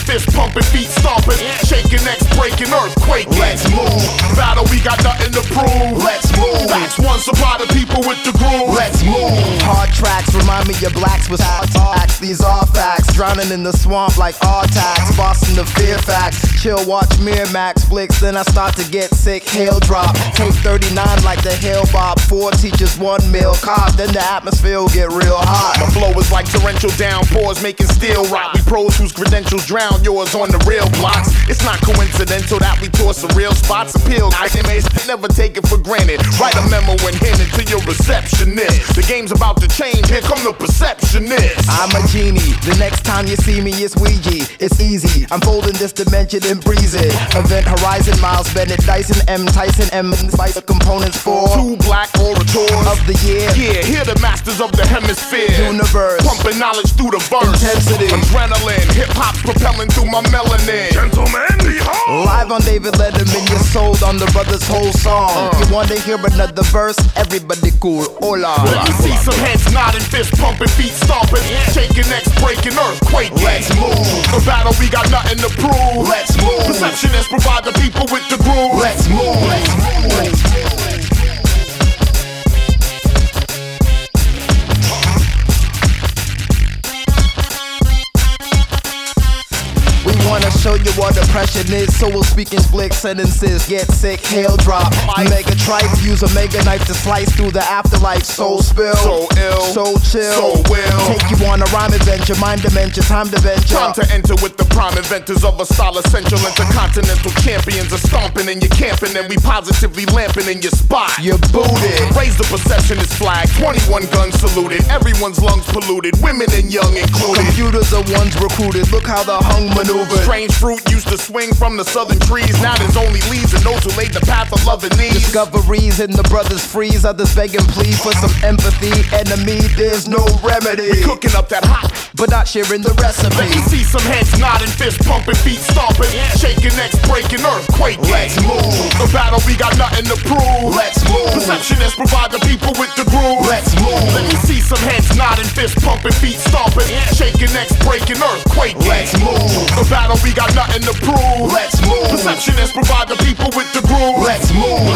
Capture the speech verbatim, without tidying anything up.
fist pumping, feet stomping, shaking necks, breaking, earthquaking. Let's move. Battle, we got nothing to prove. Let's move. Facts, one supply the people with the groove. Let's move. Hard tracks remind me of blacks with hard facts. These are facts. Drowning in the swamp like R-Tax. Boston the fear facts. Chill, watch Miramax flicks. Then I start to get sick. Hail drop. Take thirty-nine like the hail bob. Four teachers, one meal cop. Then the atmosphere will get real hot. My flow is like torrential downpours making steel rock. We pros whose credentials drown yours on the real blocks. It's not coincidental that we tour some real spots. Appeal, I may never take it for granted. Write a memo and hand it to your receptionist. The game's about to change, here come the perceptionist. I'm a genie, the next time you see me it's Ouija. It's easy, I'm folding this dimension and breeze it. Event Horizon, Miles Bennett, Dyson, M, Tyson, M, Spice the components for two black orators of the year. Yeah, here the masters of the hemisphere. Universe, pumping knowledge through the verse. Intensity, adrenaline, hip-hop's propelling through my melanin. Gentlemen, behold! Live on David Letterman, you're sold on the brother's whole song. uh. You wanna hear another verse? Everybody cool, hola. Let me see some heads nodding, fist pumping, feet stomping, shaking necks, breaking, earthquaking. Let's move. For battle, we got nothing to prove. Let's move. Perceptionists provide the people with the groove. Let's move. Let's move. Let's move. Wanna show you what depression is, so we'll speak in split sentences. Get sick, hail drop, mega tripe, use a mega knife to slice through the afterlife. Soul spill, so ill, so chill, so will take you on a rhyme adventure, mind dementia, time to venture. Time to enter with the prime inventors of a style essential. Intercontinental champions are stomping and you're camping, and we positively lamping in your spot. You're booted. Raise the perceptionist flag, twenty-one guns saluted, everyone's lungs polluted, women and young included. Computers are ones recruited, look how the hung maneuver. Strange fruit used to swing from the southern trees. Now there's only leaves and those who laid the path of love and needs. Discoveries in the brothers freeze. Others beg and plead for some empathy. Enemy, there's no remedy. We cooking up that hot, but not sharing the recipe. Let me see some heads nodding, fist pumping, feet stomping, shaking necks, breaking, earthquaking. Let's move. The battle, we got nothing to prove. Let's move. Perceptionists provide the people with the groove. Let's move. Let me see some heads nodding, fist pumping, feet stomping, shaking necks, breaking, earthquaking. Let's move. The battle, we got nothing to prove. Let's move. Perceptionists provide the people with the groove. Let's move.